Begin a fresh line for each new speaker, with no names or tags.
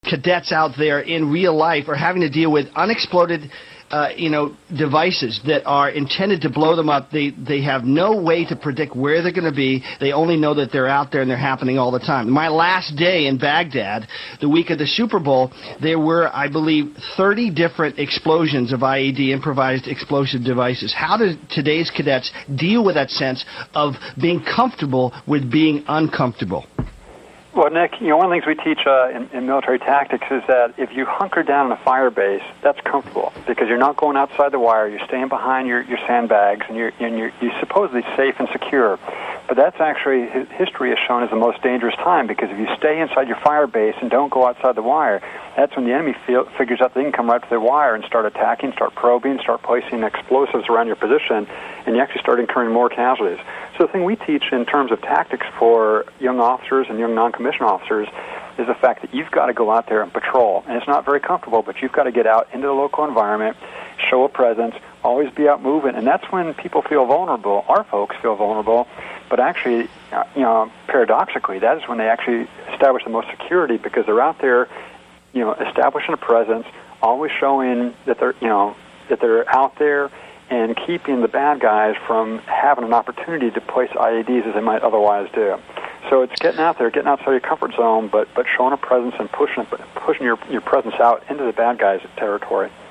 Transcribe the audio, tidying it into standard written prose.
cadets out there in real life are having to deal with unexploded devices that are intended to blow them up. They have no way to predict where they're going to be. They only know that they're out there and they're happening all the time. My last day in Baghdad, the week of the Super Bowl, there were, I believe, 30 different explosions of IED, improvised explosive devices. How do today's cadets deal with that sense of being comfortable with being uncomfortable?
Well, Nick, one of the things we teach in military tactics is that if you hunker down in a fire base, that's comfortable because you're not going outside the wire. You're staying behind your sandbags, and you're supposedly safe and secure. But that's actually, history has shown, is the most dangerous time because if you stay inside your fire base and don't go outside the wire, that's when the enemy figures out they can come right to the wire and start attacking, start probing, start placing explosives around your position, and you actually start incurring more casualties. So the thing we teach in terms of tactics for young officers and young non-commissioned officers is the fact that you've got to go out there and patrol. And it's not very comfortable, but you've got to get out into the local environment, show a presence, always be out moving. And that's when people feel vulnerable. Our folks feel vulnerable. But actually, paradoxically, that is when they actually establish the most security because they're out there, establishing a presence, always showing that they're out there and keeping the bad guys from having an opportunity to place IEDs as they might otherwise do. So it's getting out there, getting outside your comfort zone, but showing a presence and pushing your presence out into the bad guys' territory.